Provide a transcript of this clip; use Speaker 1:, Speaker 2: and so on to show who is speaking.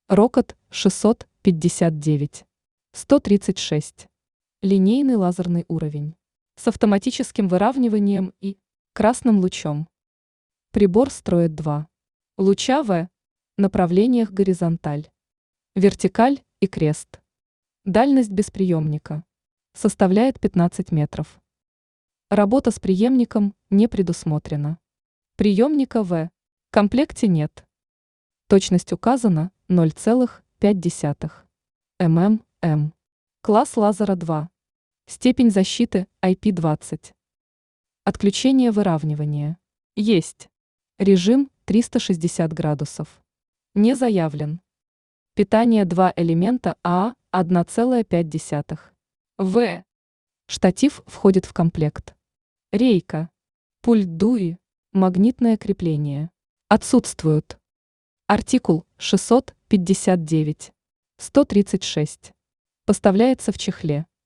Speaker 1: Рокот 659. 136. Линейный лазерный уровень. С автоматическим выравниванием и красным лучом. Прибор строит два луча в направлениях горизонталь, вертикаль и крест. Дальность без приемника составляет 15 метров. Работа с преемником не предусмотрена. Приемника в комплекте нет. Точность указана 0,5 мм. Класс лазера 2. Степень защиты IP20. Отключение выравнивания. Есть. Режим 360 градусов. Не заявлен. Питание 2 элемента А 1,5 В. Штатив входит в комплект. Рейка. Пульт дуи. Магнитное крепление. Отсутствуют. Артикул 659. 136. Поставляется в чехле.